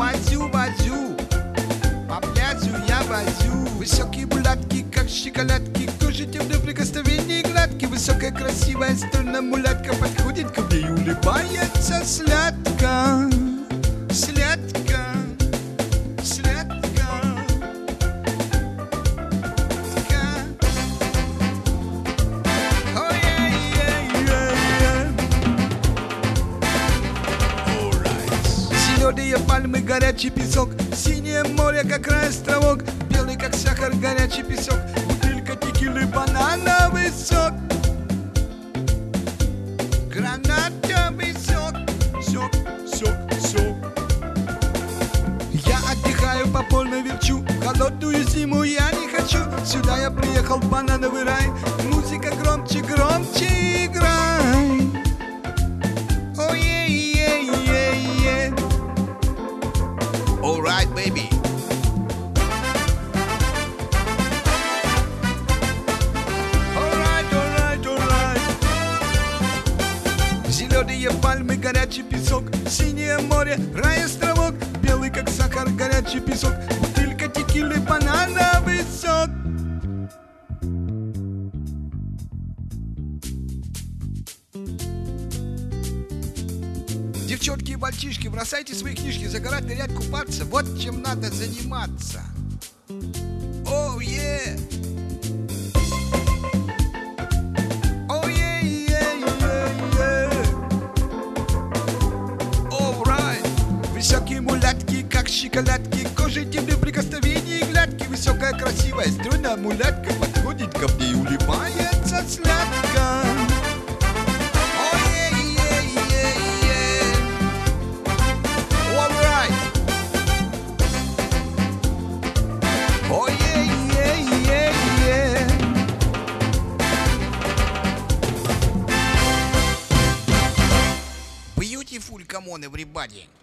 возю, по пляжу я возю. Высокие мулатки, как шоколадки, кожа темное прикосновение гладкие. Высокая красивая стройная мулатка подходит ко мне и улыбается сладко, сладко, сладко. Зеленые пальмы, горячий песок, синее море, как рай островок, белый, как сахар, горячий песок, бутылка текилы, банановый сок, гранатовый сок, сок, сок, сок. Я отдыхаю, по полной верчу, холодную зиму я не хочу. Сюда я приехал в банановый рай, музыка громче, громче играй. Alright, baby. Alright, alright, alright. Зеленые пальмы, горячий песок, синее море, рай островок, белый как сахар, горячий песок, бутылка текилы, банановый сок. Девчонки и мальчишки, бросайте свои книжки, загорать, нырять, купаться. Вот чем надо заниматься. Оу, е! Оу, е, е. Alright. Высокие мулатки, как шоколадки, кожей темные прикосновения гладкие. Высокая, красивая, стройная мулатка подходит ко мне и улыбается сладко. Beautiful, come on, everybody.